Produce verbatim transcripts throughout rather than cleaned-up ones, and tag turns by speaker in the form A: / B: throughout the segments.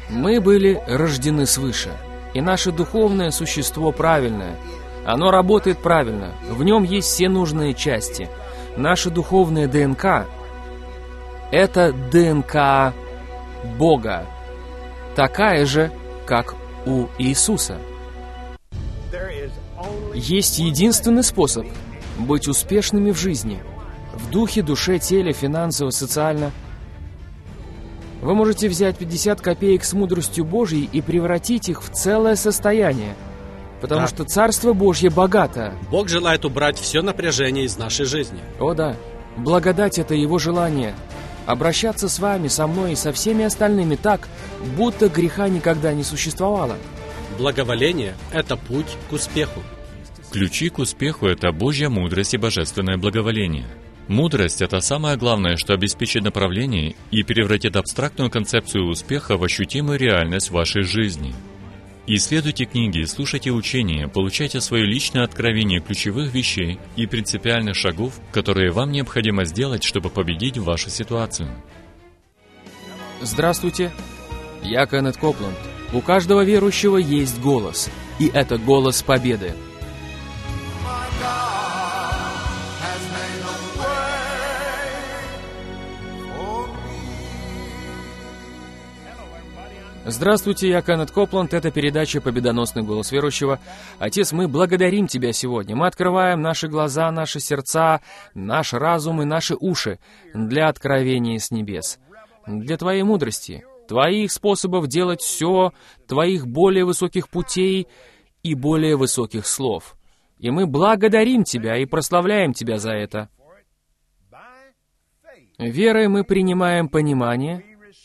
A: Мы были рождены свыше, и наше духовное существо правильное. Оно работает правильно, в нем есть все нужные части. Наша духовная ДНК — это ДНК Бога, такая же, как у Иисуса. Есть единственный способ быть успешными в жизни, в духе, душе, теле, финансово, социально. Вы можете взять пятьдесят копеек с мудростью Божьей и превратить их в целое состояние, потому
B: Да.
A: что Царство Божье богато.
B: Бог желает убрать все напряжение из нашей жизни.
A: О да, благодать — это Его желание. Обращаться с вами, со мной и со всеми остальными так, будто греха никогда не существовало.
B: Благоволение – это путь к успеху.
C: Ключи к успеху – это Божья мудрость и божественное благоволение. Мудрость – это самое главное, что обеспечит направление и превратит абстрактную концепцию успеха в ощутимую реальность вашей жизни. Исследуйте книги, слушайте учения, получайте свое личное откровение ключевых вещей и принципиальных шагов, которые вам необходимо сделать, чтобы победить вашу ситуацию.
A: Здравствуйте, я Кеннет Копланд. У каждого верующего есть голос, и это голос победы. Здравствуйте, я Кеннет Копланд, это передача «Победоносный голос верующего». Отец, мы благодарим Тебя сегодня. Мы открываем наши глаза, наши сердца, наш разум и наши уши для откровения с небес, для Твоей мудрости, Твоих способов делать все, Твоих более высоких путей и более высоких слов. И мы благодарим Тебя и прославляем Тебя за это. Верой мы принимаем понимание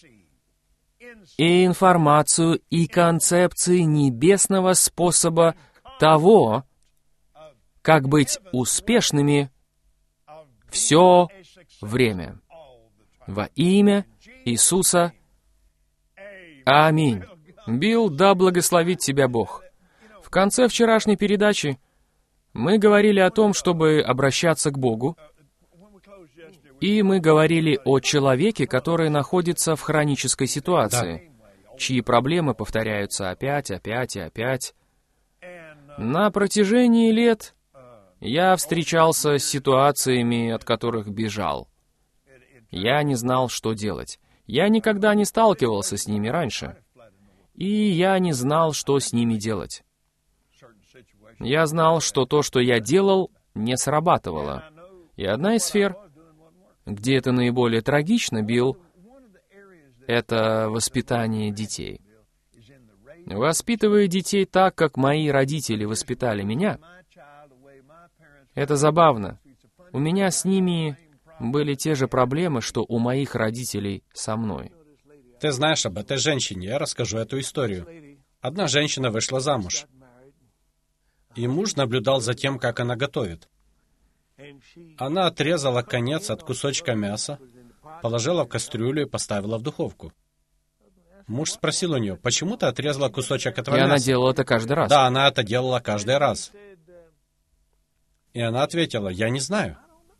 A: и информацию, и концепции небесного способа того, как быть успешными все время. Во имя Иисуса. Аминь. Билл, да благословит тебя Бог. В конце вчерашней передачи мы говорили о том, чтобы обращаться к Богу, и мы говорили о человеке, который находится в хронической ситуации, да. чьи проблемы повторяются опять, опять и опять. На протяжении лет я встречался с ситуациями, от которых бежал. Я не знал, что делать. Я никогда не сталкивался с ними раньше. И я не знал, что с ними делать. Я знал, что то, что я делал, не срабатывало. И одна из сфер, где это наиболее трагично, Билл, это воспитание детей. Воспитывая детей так, как мои родители воспитали меня, это забавно. У меня с ними были те же проблемы, что у моих родителей со мной.
B: Ты знаешь об этой женщине, я расскажу эту историю. Одна женщина вышла замуж, и муж наблюдал за тем, как она готовит. Она отрезала конец от кусочка мяса, положила в кастрюлю и поставила в духовку. Муж спросил у нее, почему ты отрезала кусочек этого
A: И
B: мяса?
A: она делала это каждый раз.
B: Да, она это делала каждый раз. И она ответила, я не знаю.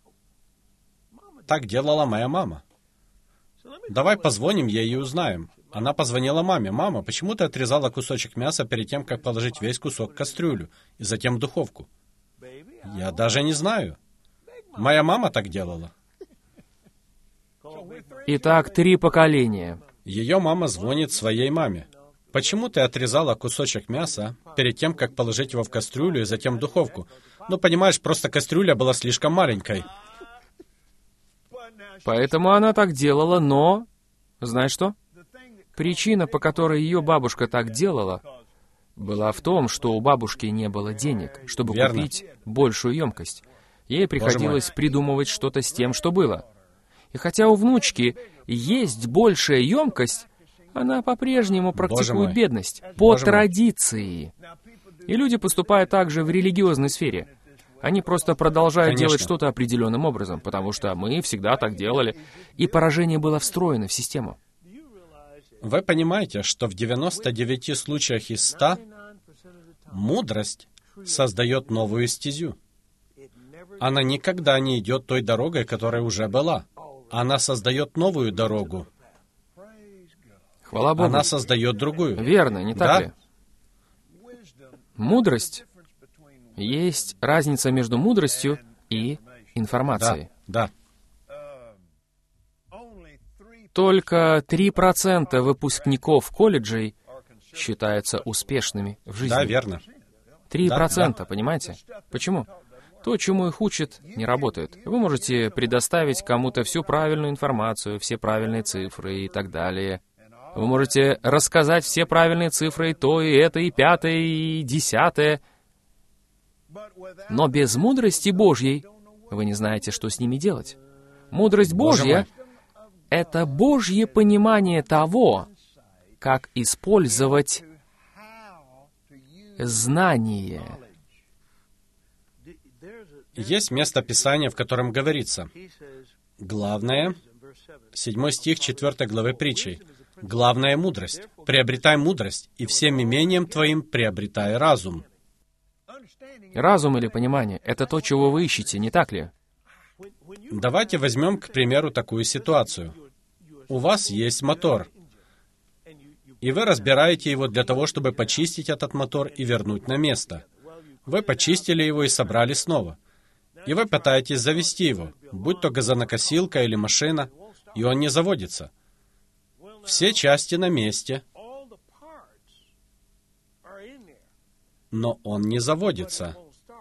B: Так делала моя мама. Давай позвоним ей и узнаем. Она позвонила маме. Мама, почему ты отрезала кусочек мяса перед тем, как положить весь кусок в кастрюлю и затем в духовку? Я даже не знаю. Моя мама так делала.
A: Итак, три поколения.
B: Ее мама звонит своей маме. Почему ты отрезала кусочек мяса перед тем, как положить его в кастрюлю и затем в духовку? Ну, понимаешь, просто кастрюля была слишком маленькой.
A: Поэтому она так делала, но... Знаешь что? Причина, по которой ее бабушка так делала, была в том, что у бабушки не было денег, чтобы
B: Верно.
A: купить большую емкость. Ей приходилось придумывать что-то с тем, что было. И хотя у внучки есть большая емкость, она по-прежнему практикует бедность по
B: Боже
A: традиции. И люди поступают так же в религиозной сфере. Они просто продолжают
B: Конечно.
A: делать что-то определенным образом, потому что мы всегда так делали, и поражение было встроено в систему.
B: Вы понимаете, что в девяноста девяти случаях из ста мудрость создает новую стезю. Она никогда не идет той дорогой, которая уже была. Она создает новую дорогу.
A: Хвала Богу.
B: Она создает другую.
A: Верно, не так
B: Да.
A: ли? Мудрость. Есть разница между мудростью и информацией.
B: Да,
A: Только три процента выпускников колледжей считаются успешными в жизни.
B: да, верно.
A: Три
B: Да,
A: процента, понимаете? Почему? То, чему их учат, не работает. Вы можете предоставить кому-то всю правильную информацию, все правильные цифры и так далее. Вы можете рассказать все правильные цифры, и то, и это, и пятое, и десятое. Но без мудрости Божьей вы не знаете, что с ними делать. Мудрость
B: Боже
A: Божья — это Божье понимание того, как использовать знание.
B: Есть место Писания, в котором говорится, главное, седьмой стих четвёртой главы притчи, главная мудрость. Приобретай мудрость, и всем имением твоим приобретай разум.
A: Разум или понимание — это то, чего вы ищете, не так ли?
B: Давайте возьмем, к примеру, такую ситуацию. У вас есть мотор, и вы разбираете его для того, чтобы почистить этот мотор и вернуть на место. Вы почистили его и собрали снова. И вы пытаетесь завести его, будь то газонокосилка или машина, и он не заводится. Все части на месте, но он не заводится.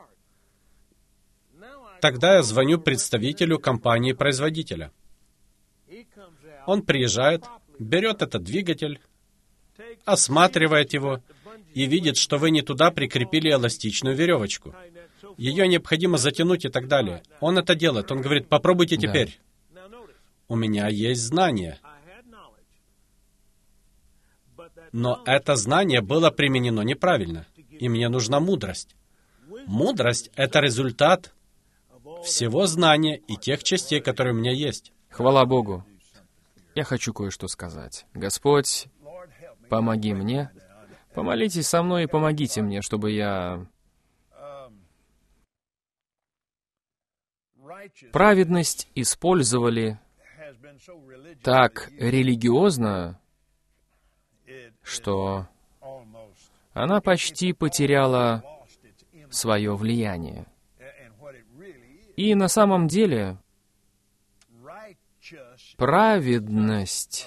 B: Тогда я звоню представителю компании-производителя. Он приезжает, берет этот двигатель, осматривает его и видит, что вы не туда прикрепили эластичную веревочку. Ее необходимо затянуть и так далее. Он это делает. Он говорит, попробуйте
A: Да.
B: теперь. У меня есть знание. Но это знание было применено неправильно, и мне нужна мудрость. Мудрость — это результат всего знания и тех частей, которые у меня есть.
A: Хвала Богу. Я хочу кое-что сказать. Господь, помоги мне. Помолитесь со мной и помогите мне, чтобы я... Праведность использовали так религиозно, что она почти потеряла свое влияние. И на самом деле праведность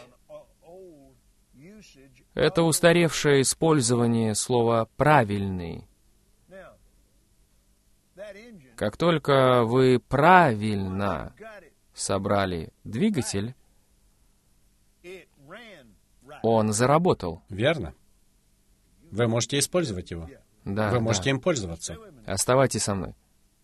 A: — это устаревшее использование слова «правильный». Как только вы правильно собрали двигатель, он заработал.
B: Верно? Вы можете использовать его.
A: Да,
B: Вы можете
A: да.
B: им пользоваться.
A: Оставайтесь со мной.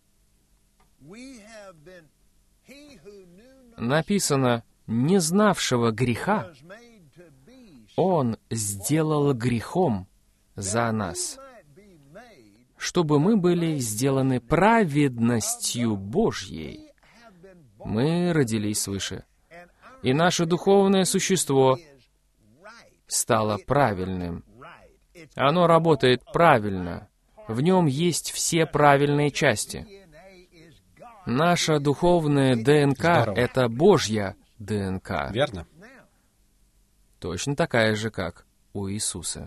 A: Написано, не знавшего греха Он сделал грехом за нас, чтобы мы были сделаны праведностью Божьей. Мы родились свыше, и наше духовное существо стало правильным. Оно работает правильно. В нем есть все правильные части. Наша духовная ДНК
B: Здорово.
A: — это Божья ДНК.
B: Верно?
A: Точно такая же, как у Иисуса.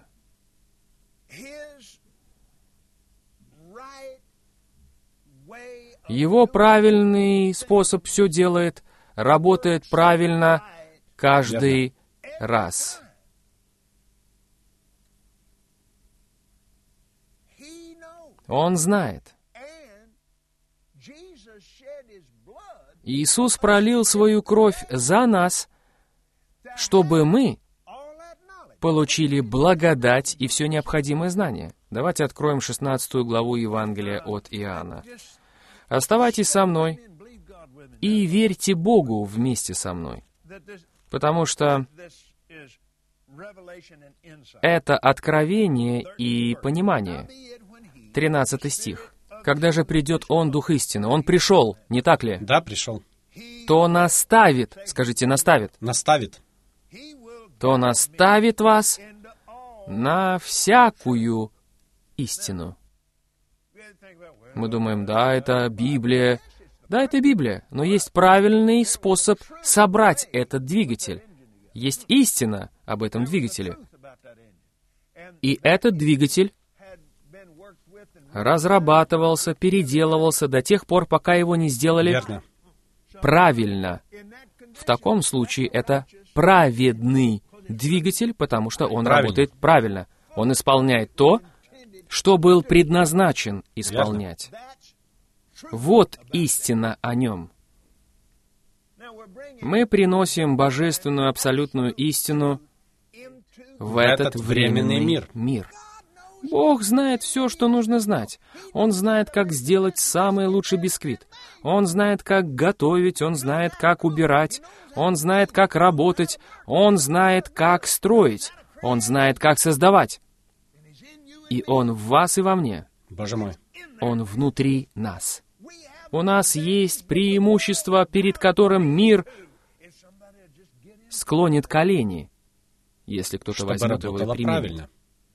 A: Его правильный способ все делает, работает правильно каждый раз. Он знает. Иисус пролил свою кровь за нас, чтобы мы получили благодать и все необходимое знание. Давайте откроем шестнадцатую главу Евангелия от Иоанна. Оставайтесь со мной и верьте Богу вместе со мной, потому что это откровение и понимание. тринадцатый стих. «Когда же придет Он, Дух истины?» Он пришел, не так ли?
B: Да, пришел.
A: «То наставит», скажите, наставит,
B: Наставит.
A: «то наставит вас на всякую истину». Мы думаем, да, это Библия. Да, это Библия, но есть правильный способ собрать этот двигатель. Есть истина об этом двигателе. И этот двигатель разрабатывался, переделывался до тех пор, пока его не сделали
B: Верно.
A: правильно. В таком случае это праведный двигатель, потому что он
B: Правильно.
A: работает правильно. Он исполняет то, что был предназначен исполнять. Вот истина о нем. Мы приносим божественную абсолютную истину в этот,
B: этот временный
A: временный
B: мир.
A: мир. Бог знает все, что нужно знать. Он знает, как сделать самый лучший бисквит. Он знает, как готовить, он знает, как убирать, он знает, как работать, он знает, как строить, он знает, как создавать. И он в вас и во мне.
B: Боже мой.
A: Он внутри нас. У нас есть преимущество, перед которым мир склонит колени, если кто-то
B: Чтобы
A: возьмет его и
B: работало
A: примет.
B: правильно.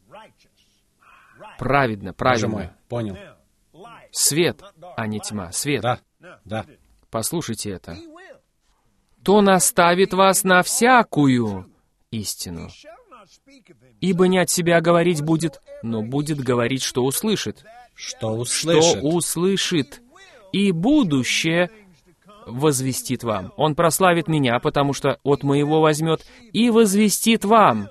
A: Праведно,
B: Боже мой.
A: правильно.
B: Понял.
A: Свет, а не тьма. Свет.
B: Да. Да.
A: Послушайте это. То наставит вас на всякую истину. Ибо не от себя говорить будет, но будет говорить, что услышит.
B: Что
A: Что
B: услышит.
A: услышит. И будущее возвестит вам. Он прославит меня, потому что от моего возьмет, и возвестит вам.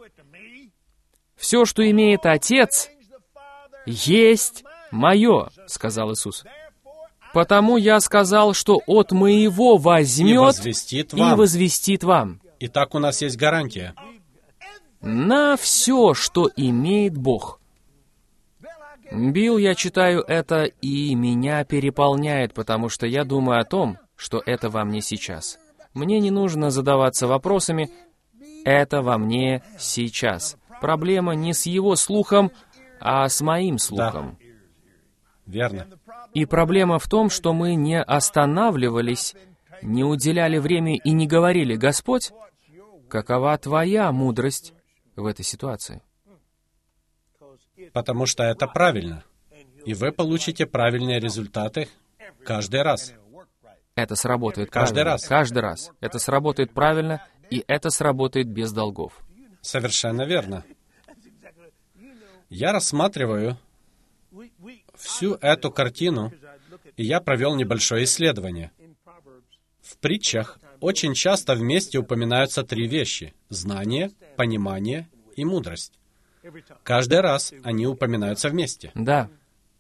A: Все, что имеет Отец, есть мое, сказал Иисус. Потому я сказал, что от моего
B: И
A: возьмет
B: возвестит
A: и
B: вам.
A: возвестит вам.
B: Итак, у нас есть гарантия.
A: На все, что имеет Бог. Билл, я читаю это, и меня переполняет, потому что я думаю о том, что это во мне сейчас. Мне не нужно задаваться вопросами, это во мне сейчас. Проблема не с его слухом, а с моим слухом.
B: Верно.
A: И проблема в том, что мы не останавливались, не уделяли время и не говорили: «Господь, какова Твоя мудрость в этой ситуации?»
B: Потому что это правильно. И вы получите правильные результаты каждый раз.
A: Это сработает
B: Каждый
A: правильно.
B: раз.
A: Каждый раз. Это сработает правильно, и это сработает без долгов.
B: Совершенно верно. Я рассматриваю всю эту картину, и я провел небольшое исследование. В притчах очень часто вместе упоминаются три вещи — знание, понимание и мудрость. Каждый раз они упоминаются вместе.
A: Да.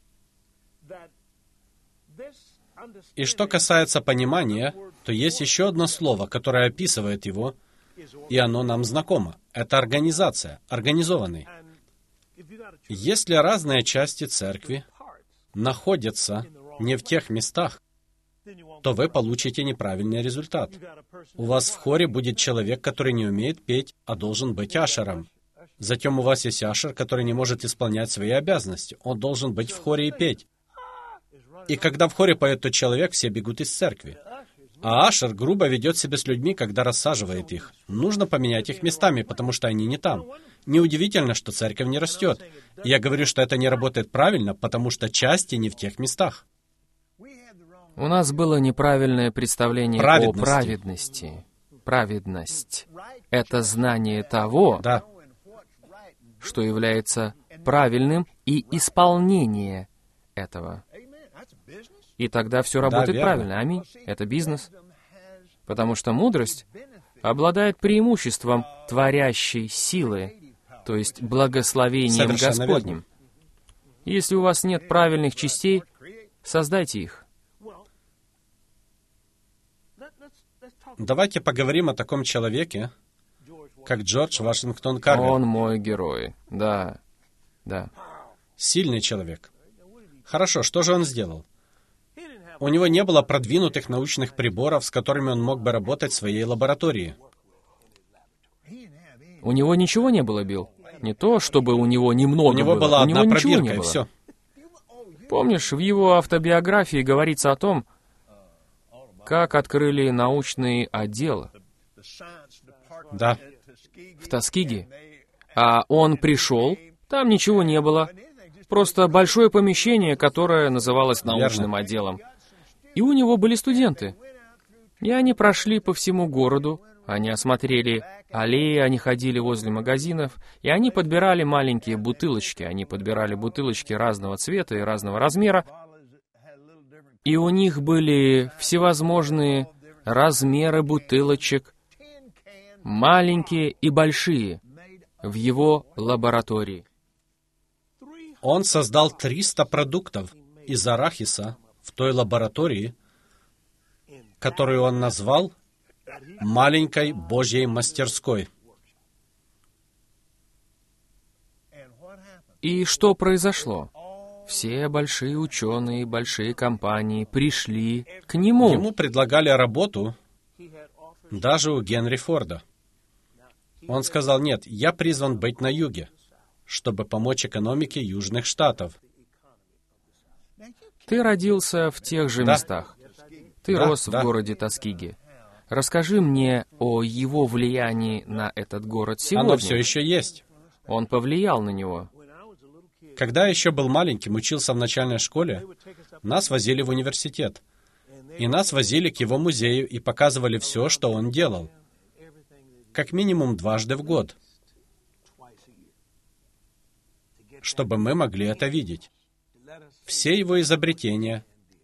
B: И что касается понимания, то есть еще одно слово, которое описывает его, и оно нам знакомо. Это организация, организованный. Если разные части церкви находятся не в тех местах, то вы получите неправильный результат. У вас в хоре будет человек, который не умеет петь, а должен быть ашером. Затем у вас есть ашер, который не может исполнять свои обязанности. Он должен быть в хоре и петь. И когда в хоре поет тот человек, все бегут из церкви. А ашер грубо ведет себя с людьми, когда рассаживает их. Нужно поменять их местами, потому что они не там. Неудивительно, что церковь не растет. И я говорю, что это не работает правильно, потому что части не в тех местах.
A: У нас было неправильное представление
B: Праведности.
A: о праведности. Праведность — это знание того,
B: Да,
A: что является правильным, и исполнение этого. И тогда все работает
B: верно.
A: правильно. Аминь. Это бизнес. Потому что мудрость обладает преимуществом творящей силы, то есть благословением
B: Совершенно
A: Господним. Если у вас нет правильных частей, создайте их.
B: давайте поговорим о таком человеке, как Джордж Вашингтон Карвер.
A: Он мой герой. Да. Да.
B: Сильный человек. Хорошо, что же он сделал? У него не было продвинутых научных приборов, с которыми он мог бы работать в своей лаборатории.
A: У него ничего не было, Билл. Не то, чтобы у него немного
B: У него
A: было.
B: была
A: у него
B: одна
A: ничего не
B: пробирка, и
A: было.
B: все.
A: Помнишь, в его автобиографии говорится о том, как открыли научный отдел
B: Да,
A: в Тоскиге. А он пришел, там ничего не было. Просто большое помещение, которое называлось научным отделом. И у него были студенты. И они прошли по всему городу, Они осмотрели аллеи, они ходили возле магазинов, и они подбирали маленькие бутылочки. Они подбирали бутылочки разного цвета и разного размера, и у них были всевозможные размеры бутылочек, маленькие и большие, в его лаборатории.
B: Он создал триста продуктов из арахиса в той лаборатории, которую он назвал «маленькой Божьей мастерской».
A: И что произошло? Все большие ученые, большие компании пришли к нему.
B: Ему предлагали работу даже у Генри Форда. Он сказал: «Нет, я призван быть на юге, чтобы помочь экономике Южных Штатов».
A: Ты родился в тех же
B: Да.
A: местах. Ты
B: Да,
A: рос
B: да.
A: в городе Тоскиге. Расскажи мне о его влиянии на этот город сегодня.
B: Оно все еще есть.
A: Он повлиял на него.
B: Когда я еще был маленьким, учился в начальной школе, нас возили в университет. И нас возили к его музею и показывали все, что он делал. Как минимум дважды в год. Чтобы мы могли это видеть. Все его изобретения,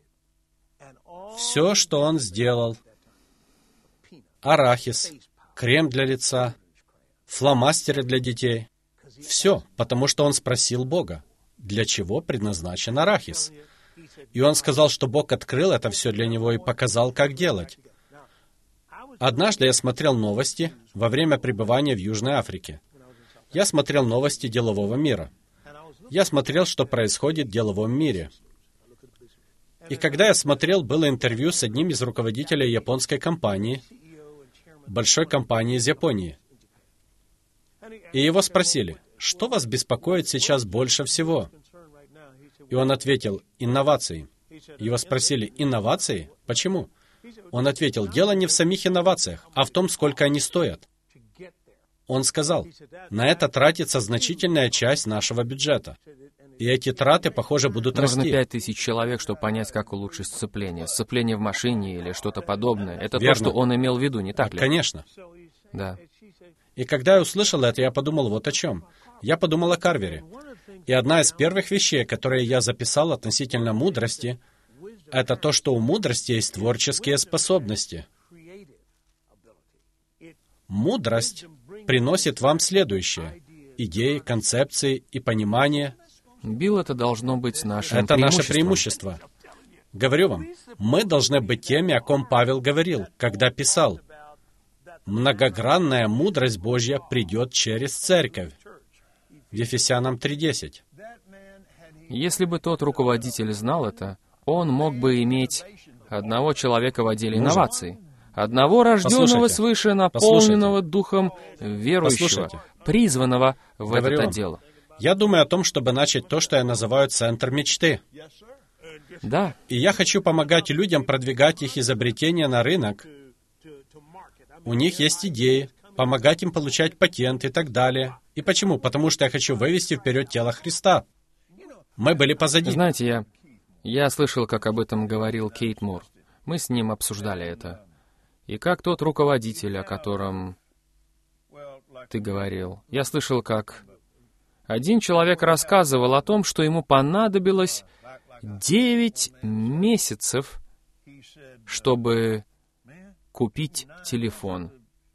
B: все, что он сделал, арахис, крем для лица, фломастеры для детей, все, потому что он спросил Бога, для чего предназначен арахис. И он сказал, что Бог открыл это все для него и показал, как делать. Однажды я смотрел новости во время пребывания в Южной Африке. Я смотрел новости делового мира. Я смотрел, что происходит в деловом мире. И когда я смотрел, было интервью с одним из руководителей японской компании, большой компании из Японии. И его спросили: «Что вас беспокоит сейчас больше всего?» И он ответил: «Инновации». Его спросили: «Инновации? Почему?» Он ответил: «Дело не в самих инновациях, а в том, сколько они стоят». Он сказал: «На это тратится значительная часть нашего бюджета. И эти траты, похоже, будут
A: Нужно
B: расти».
A: пять тысяч человек, чтобы понять, как улучшить сцепление. Сцепление в машине или что-то подобное. Это
B: Верно.
A: то, что он имел в виду, не так ли?
B: Конечно.
A: Да.
B: И когда я услышал это, я подумал вот о чем. Я подумал о Карвере. И одна из первых вещей, которые я записал относительно мудрости, это то, что у мудрости есть творческие способности. Мудрость приносит вам следующее: идеи, концепции и понимание.
A: Билл, это должно быть нашим
B: Это наше
A: преимуществом.
B: преимущество. Говорю вам, мы должны быть теми, о ком Павел говорил, когда писал: «Многогранная мудрость Божья придет через церковь». В Ефесянам три десять.
A: Если бы тот руководитель знал это, он мог бы иметь одного человека в отделе
B: Мужа.
A: инноваций, одного рожденного
B: Послушайте.
A: свыше, наполненного духом верующего,
B: Послушайте.
A: призванного в
B: Говорю
A: этот
B: вам.
A: отдел.
B: Я думаю о том, чтобы начать то, что я называю центр мечты.
A: Да,
B: И я хочу помогать людям продвигать их изобретения на рынок. У них есть идеи, помогать им получать патент и так далее. И почему? Потому что я хочу вывести вперед тело Христа. Мы были позади.
A: знаете, я, я слышал, как об этом говорил Кейт Мур. Мы с ним обсуждали это. И как тот руководитель, о котором ты говорил. Я слышал, как один человек рассказывал о том, что ему понадобилось девять месяцев, чтобы купить телефон.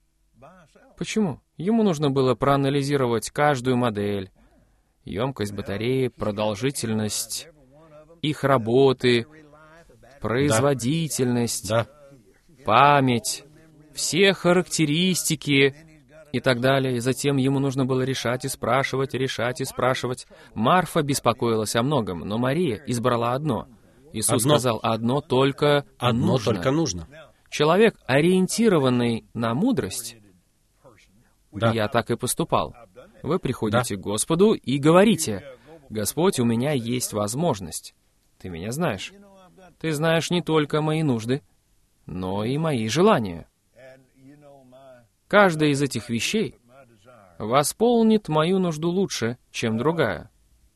A: Почему? Ему нужно было проанализировать каждую модель, емкость батареи, продолжительность их работы, производительность,
B: Да.
A: память, все характеристики и так далее. И затем ему нужно было решать и спрашивать, решать и спрашивать. Марфа беспокоилась о многом, но Мария избрала одно. Иисус
B: Одно.
A: сказал: «Одно только
B: Одно
A: нужно».
B: только нужно.
A: Человек, ориентированный на мудрость,
B: Да.
A: я так и поступал. Вы приходите к Господу и говорите: «Господь, у меня есть возможность. Ты меня знаешь. Ты знаешь не только мои нужды, но и мои желания. Каждая из этих вещей восполнит мою нужду лучше, чем другая».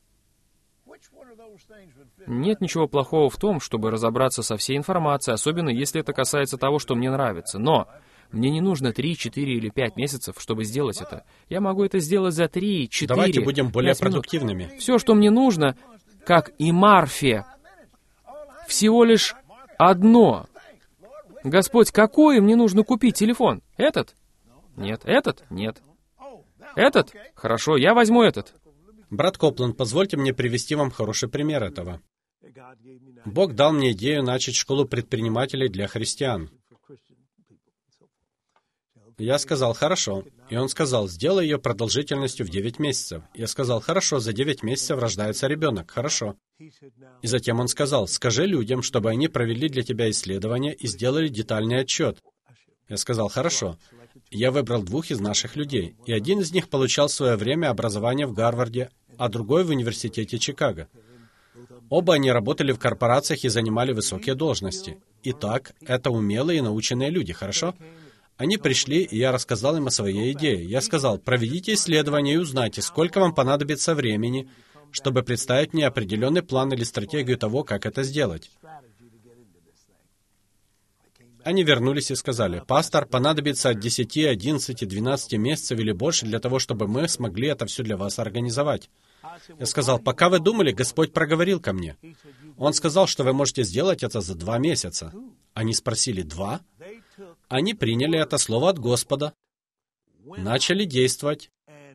A: Нет ничего плохого в том, чтобы разобраться со всей информацией, особенно если это касается того, что мне нравится. Но Мне не нужно три, четыре или пять месяцев, чтобы сделать это. Я могу это сделать за три, четыре,
B: Давайте будем более
A: пять минут.
B: продуктивными.
A: Все, что мне нужно, как и Марфе, всего лишь одно. Господь, какой мне нужно купить телефон? Этот? Нет. Этот? Нет. Этот? Хорошо, я возьму этот.
B: Брат Копланд, позвольте мне привести вам хороший пример этого. Бог дал мне идею начать школу предпринимателей для христиан. Я сказал, хорошо. И он сказал, сделай ее продолжительностью в девять месяцев. Я сказал, хорошо, за девять месяцев рождается ребенок, хорошо. И затем он сказал, скажи людям, чтобы они провели для тебя исследование и сделали детальный отчет. Я сказал, хорошо. Я выбрал двух из наших людей, и один из них получал в свое время образование в Гарварде, а другой в университете Чикаго. Оба они работали в корпорациях и занимали высокие должности. Итак, это умелые и наученные люди, хорошо? Они пришли, и я рассказал им о своей идее. Я сказал, проведите исследование и узнайте, сколько вам понадобится времени, чтобы представить мне определенный план или стратегию того, как это сделать. Они вернулись и сказали, «Пастор, понадобится от десяти, одиннадцати, двенадцати месяцев или больше для того, чтобы мы смогли это все для вас организовать». Я сказал, «Пока вы думали, Господь проговорил ко мне. Он сказал, что вы можете сделать это за два месяца». Они спросили, «Два?» Они приняли это слово от Господа, начали действовать,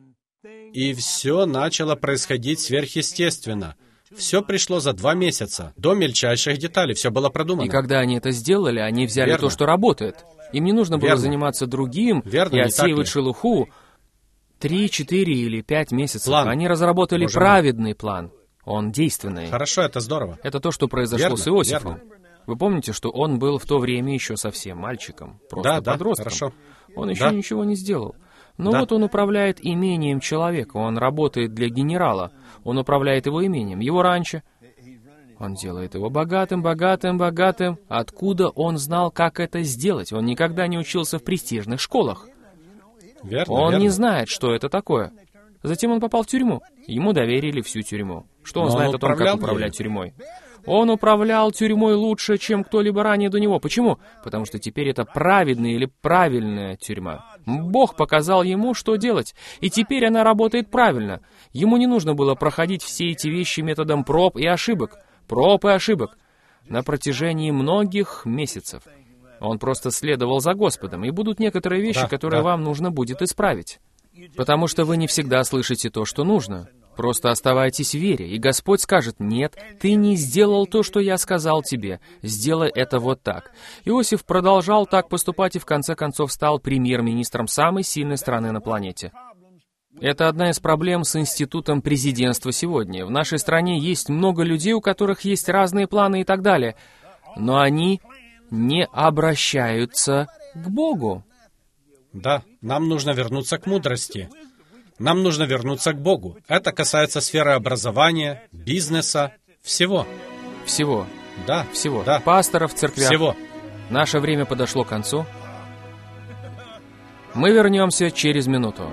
B: и все начало происходить сверхъестественно. Все пришло за два месяца, до мельчайших деталей, все было продумано.
A: И когда они это сделали, они взяли
B: Верно.
A: то, что работает. Им не нужно было
B: Верно.
A: заниматься другим
B: Верно,
A: и
B: не так
A: отсеивать
B: ли?
A: шелуху. Три, четыре или пять месяцев.
B: План.
A: Они разработали
B: Боже мой.
A: праведный план. Он действенный.
B: Хорошо, это здорово.
A: Это то, что произошло
B: Верно,
A: с Иосифом.
B: верно.
A: Вы помните, что он был в то время еще совсем мальчиком, просто
B: Да, да,
A: подростком.
B: хорошо.
A: Он еще
B: Да.
A: ничего не сделал. Но
B: Да.
A: вот он управляет имением человека, он работает для генерала, он управляет его имением, его ранчо. Он делает его богатым, богатым, богатым. Откуда он знал, как это сделать? Он никогда не учился в престижных школах.
B: Верно,
A: Он
B: верно.
A: не знает, что это такое. Затем он попал в тюрьму. Ему доверили всю тюрьму. Что он
B: Но он
A: знает о том, как
B: управлял
A: управлять
B: ею.
A: тюрьмой? Он управлял тюрьмой лучше, чем кто-либо ранее до него. Почему? Потому что теперь это праведная или правильная тюрьма. Бог показал ему, что делать, и теперь она работает правильно. Ему не нужно было проходить все эти вещи методом проб и ошибок. Проб и ошибок. На протяжении многих месяцев. Он просто следовал за Господом, и будут некоторые вещи,
B: Да,
A: которые
B: да.
A: вам нужно будет исправить. Потому что вы не всегда слышите то, что нужно. Просто оставайтесь в вере, и Господь скажет, «Нет, ты не сделал то, что я сказал тебе. Сделай это вот так». Иосиф продолжал так поступать и в конце концов стал премьер-министром самой сильной страны на планете. Это одна из проблем с институтом президентства сегодня. В нашей стране есть много людей, у которых есть разные планы и так далее, но они не обращаются к Богу.
B: Да, нам нужно вернуться к мудрости. Нам нужно вернуться к Богу. Это касается сферы образования, бизнеса, всего.
A: Всего.
B: Да,
A: Всего.
B: да,
A: Пасторов в церквях.
B: всего.
A: Наше время подошло к концу. Мы вернемся через минуту.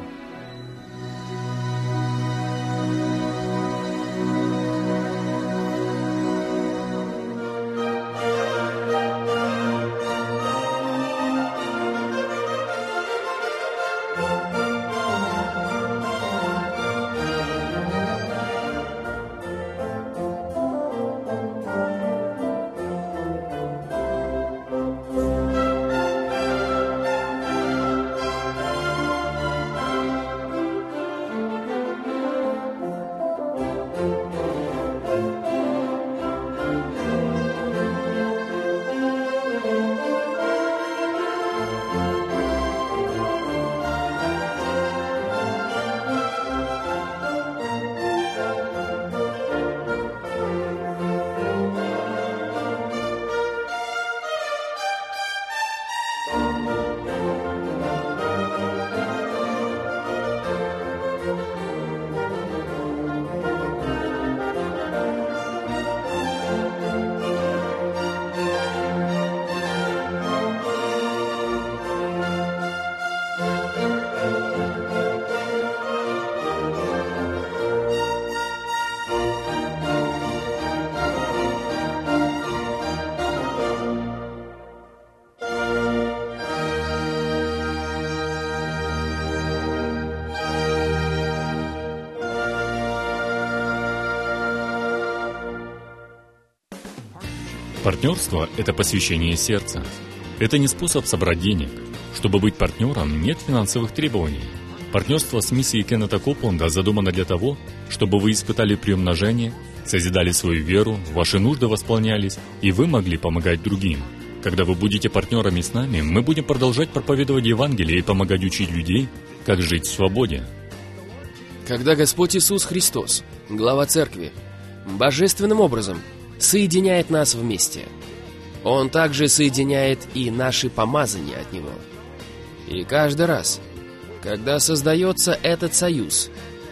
C: Партнерство – это посвящение сердца. Это не способ собрать денег. Чтобы быть партнером, нет финансовых требований. Партнерство с миссией Кеннета Копланда задумано для того, чтобы вы испытали приумножение, созидали свою веру, ваши нужды восполнялись, и вы могли помогать другим. Когда вы будете партнерами с нами, мы будем продолжать проповедовать Евангелие и помогать учить людей, как жить в свободе.
D: Когда Господь Иисус Христос, глава Церкви, божественным образом соединяет нас вместе, Он также соединяет и наши помазания от Него. И каждый раз, когда создается этот союз,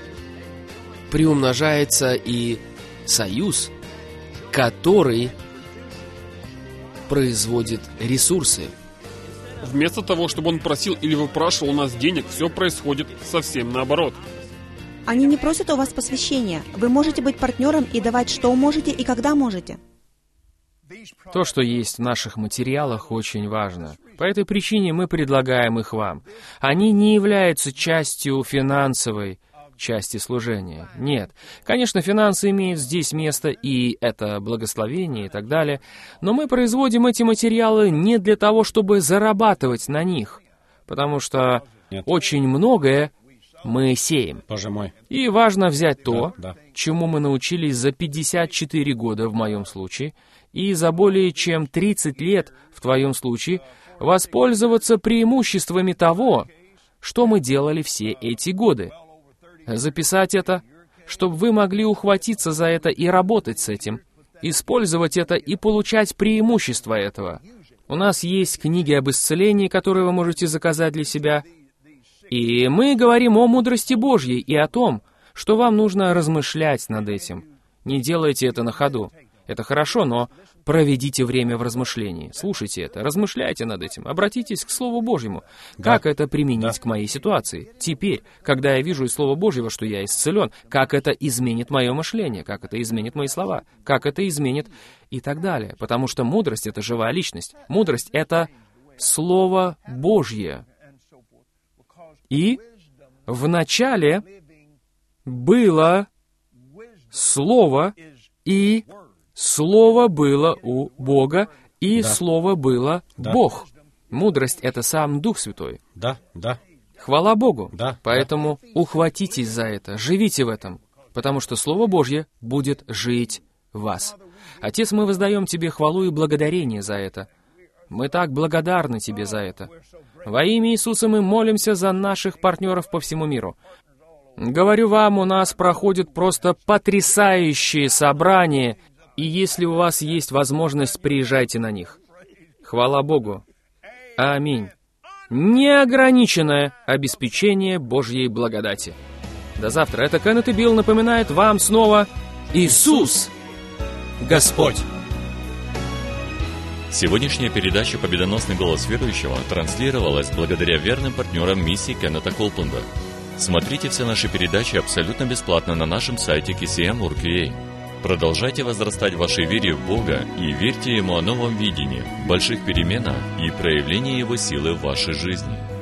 D: приумножается и союз, который производит ресурсы.
E: Вместо того, чтобы он просил или выпрашивал у нас денег, все происходит совсем наоборот.
F: Они не просят у вас посвящения. Вы можете быть партнером и давать, что можете и когда можете.
A: То, что есть в наших материалах, очень важно. По этой причине мы предлагаем их вам. Они не являются частью финансовой части служения. Нет. Конечно, финансы имеют здесь место, и это благословение и так далее, но мы производим эти материалы не для того, чтобы зарабатывать на них, потому что
B: Нет.
A: очень многое мы сеем.
B: Боже мой.
A: И важно взять то,
B: Да, да.
A: чему мы научились за пятьдесят четыре года в моем случае, и за более чем тридцать лет в твоем случае, воспользоваться преимуществами того, что мы делали все эти годы. Записать это, чтобы вы могли ухватиться за это и работать с этим, использовать это и получать преимущества этого. У нас есть книги об исцелении, которые вы можете заказать для себя, и мы говорим о мудрости Божьей и о том, что вам нужно размышлять над этим. Не делайте это на ходу. Это хорошо, но проведите время в размышлении. Слушайте это, размышляйте над этим, обратитесь к Слову Божьему.
B: Да.
A: Как это применить
B: Да.
A: к моей ситуации? Теперь, когда я вижу из Слова Божьего, что я исцелен, как это изменит мое мышление, как это изменит мои слова, как это изменит и так далее. Потому что мудрость — это живая личность. Мудрость — это Слово Божье. И в начале было Слово, и Слово было у Бога, и
B: Да.
A: Слово было
B: Да.
A: Бог. Мудрость — это сам Дух Святой.
B: Да, да.
A: Хвала Богу.
B: Да,
A: Поэтому ухватитесь за это, живите в этом, потому что Слово Божье будет жить в вас. Отец, мы воздаем Тебе хвалу и благодарение за это. Мы так благодарны Тебе за это. Во имя Иисуса мы молимся за наших партнеров по всему миру. Говорю вам, у нас проходят просто потрясающие собрания, и если у вас есть возможность, приезжайте на них. Хвала Богу. Аминь. Неограниченное обеспечение Божьей благодати. До завтра. Это Кеннет и Билл напоминает вам снова: Иисус Господь.
C: Сегодняшняя передача «Победоносный голос верующего» транслировалась благодаря верным партнерам миссии Кеннета Копланда. Смотрите все наши передачи абсолютно бесплатно на нашем сайте кей си эм точка ор точка ю а. Продолжайте возрастать в вашей вере в Бога и верьте Ему о новом видении, больших переменах и проявлении Его силы в вашей жизни.